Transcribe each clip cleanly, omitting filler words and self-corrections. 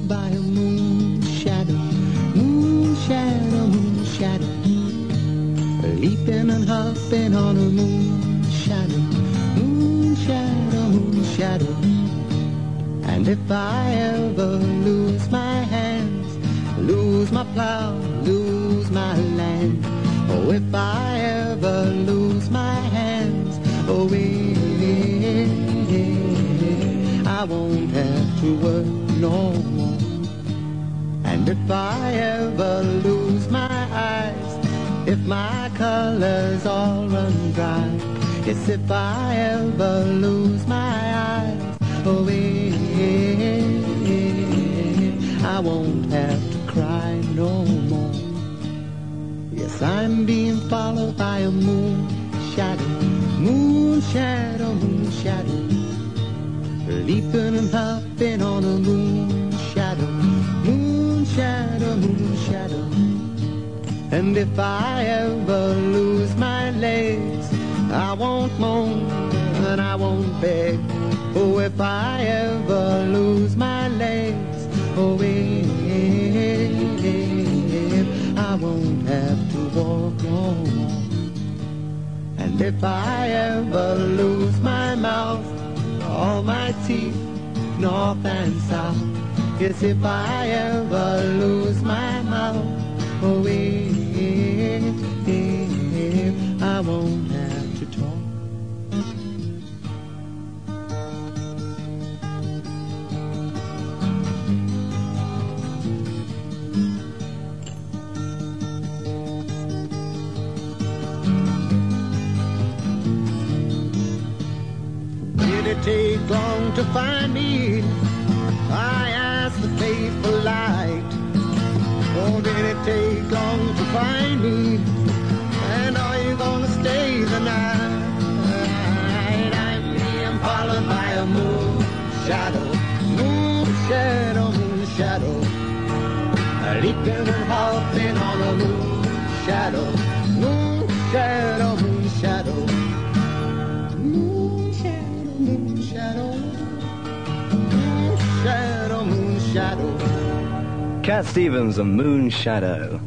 followed by a moon shadow, moon shadow, moon shadow, leaping and hopping on a moon shadow, moon shadow, moon shadow. And if I ever lose my hands, lose my plow, lose my land, oh, if I ever lose my hands, oh, I won't have to work no more. And if I ever lose my eyes, if my colors all run dry, yes, if I ever lose my eyes, oh, I won't have to cry no more. Yes, I'm being followed by a moon shadow, moon shadow, moon shadow, leaping and hopping on a moon shadow, moon shadow, moon shadow. And if I ever lose my legs, I won't moan and I won't beg. Oh, if I ever lose my legs, oh, I won't have to walk no more. And if I ever lose my mouth, all my teeth, north and south, yes, if I ever lose my mouth, oh, I won't have to talk. Did it take long to find me? I asked the faithful light. Oh, did it take long to find me? And are you gonna stay the night? I'm being followed by a moon shadow, moon shadow, moon shadow, leaping and hopping on a moon shadow, moon shadow, moon shadow, moon shadow, moon shadow, moon shadow, moon shadow. Cat Stevens and Moon Shadow.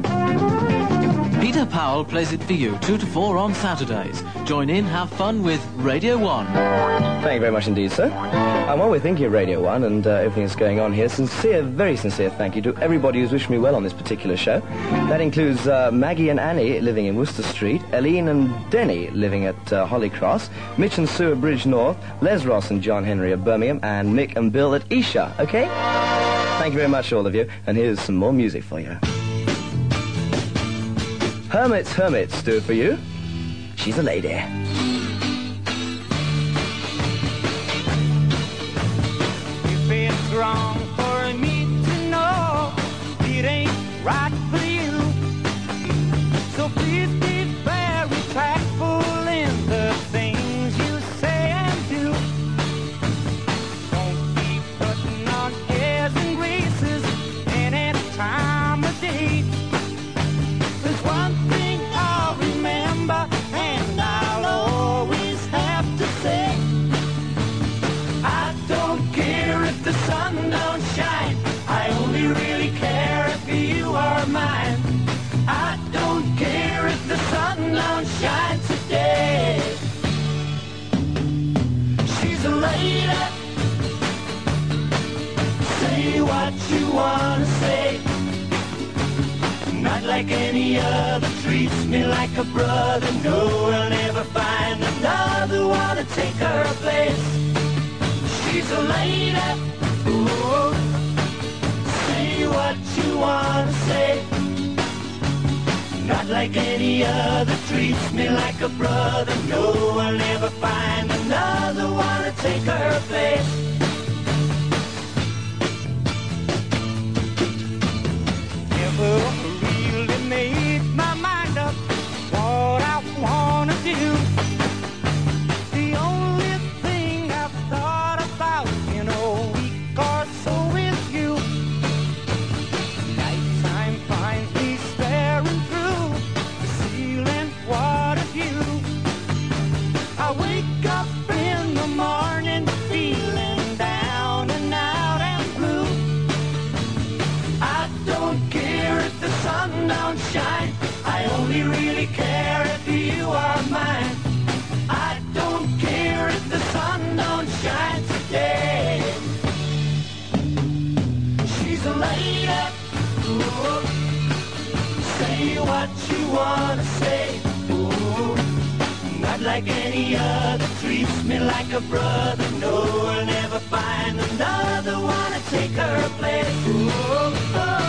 Peter Powell plays it for you 2 to 4 on Saturdays. Join in, have fun with Radio 1. Thank you very much indeed, sir. While we're thinking of Radio 1 and everything that's going on here, very sincere thank you to everybody who's wished me well on this particular show. That includes Maggie and Annie living in Worcester Street, Eileen and Denny living at Holly Cross, Mitch and Sue at Bridge North, Les Ross and John Henry at Birmingham, and Mick and Bill at Esher, okay? Thank you very much, all of you, and here's some more music for you. Hermits, Hermits, do it for you. She's a lady. If it's wrong for me to know it ain't right for you, so please be very tactful in the things you say and do. Don't be putting on airs and graces any time of day. There's one thing I'll remember and I'll always have to say, I don't care if the sun don't shine, I only really care if you are mine. I don't care if the sun don't shine today. She's a lady, say what you wanna say. Not like any other, treats me like a brother. No, I'll never find another one to take her place. She's a lady, ooh, say what you wanna say. Not like any other, treats me like a brother. No, I'll never find another one to take her place. Never really made my mind up what I wanna do. The only thing I've thought about in a week or so is you. Nighttime finds me staring through the ceiling, what a view. I wake up in the morning feeling down. wanna say, ooh, not like any other, treats me like a brother. No, I'll never find another one to take her place. Ooh, oh.